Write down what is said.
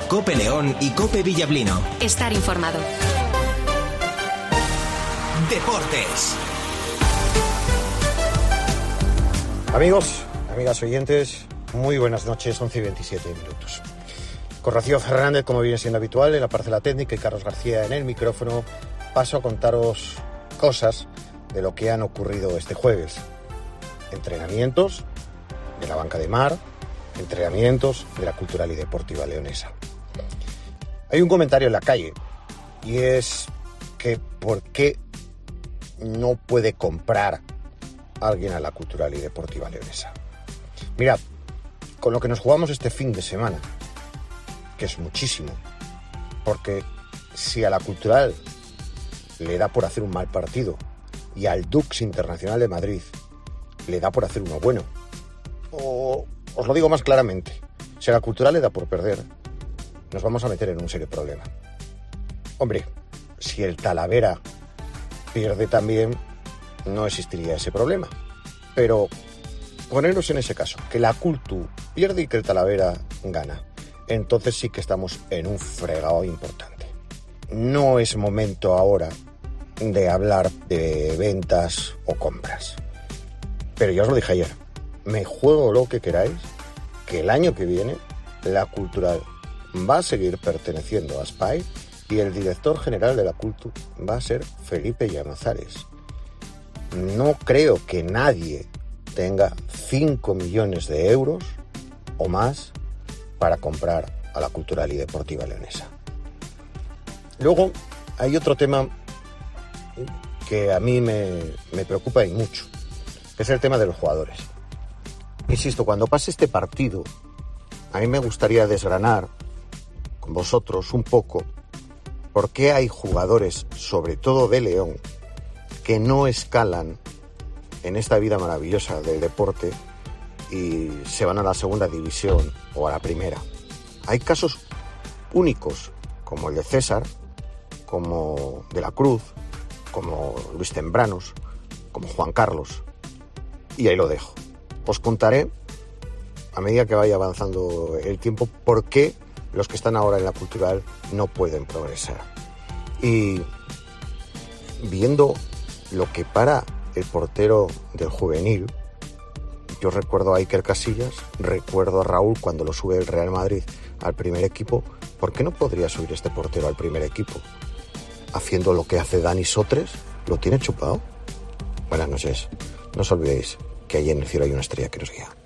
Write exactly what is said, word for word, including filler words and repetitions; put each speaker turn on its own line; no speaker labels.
COPE León y COPE Villablino.
Estar informado.
Deportes.
Amigos, amigas oyentes, muy buenas noches, once y veintisiete minutos. Con Rocío Fernández, como viene siendo habitual, en la parcela técnica, y Carlos García en el micrófono, paso a contaros cosas de lo que han ocurrido este jueves. Entrenamientos de la Banca de Mar, entrenamientos de la Cultural y Deportiva Leonesa. Hay un comentario en la calle, y es que ¿por qué no puede comprar alguien a la Cultural y Deportiva Leonesa? Mirad, con lo que nos jugamos este fin de semana, que es muchísimo, porque si a la Cultural le da por hacer un mal partido y al Dux Internacional de Madrid le da por hacer uno bueno, o os lo digo más claramente, si a la Cultural le da por perder, nos vamos a meter en un serio problema. Hombre, si el Talavera pierde también, no existiría ese problema. Pero ponernos en ese caso, que la Cultu pierde y que el Talavera gana, entonces sí que estamos en un fregado importante. No es momento ahora de hablar de ventas o compras. Pero ya os lo dije ayer, me juego lo que queráis, que el año que viene la Cultural va a seguir perteneciendo a SPAI y el director general de la Cultu va a ser Felipe Llamazares. No creo que nadie tenga cinco millones de euros o más para comprar a la Cultural y Deportiva Leonesa. Luego hay otro tema que a mí me, me preocupa y mucho, que es el tema de los jugadores. Insisto, cuando pase este partido, a mí me gustaría desgranar con vosotros un poco por qué hay jugadores, sobre todo de León, que no escalan en esta vida maravillosa del deporte y se van a la segunda división o a la primera. Hay casos únicos, como el de César, como de la Cruz, como Luis Tembranos, como Juan Carlos, y ahí lo dejo. Os contaré, a medida que vaya avanzando el tiempo, por qué los que están ahora en la Cultural no pueden progresar. Y viendo lo que para el portero del juvenil, yo recuerdo a Iker Casillas, recuerdo a Raúl cuando lo sube el Real Madrid al primer equipo. ¿Por qué no podría subir este portero al primer equipo? Haciendo lo que hace Dani Sotres, ¿lo tiene chupado? Buenas noches, no os olvidéis que allí en el cielo hay una estrella que nos guía.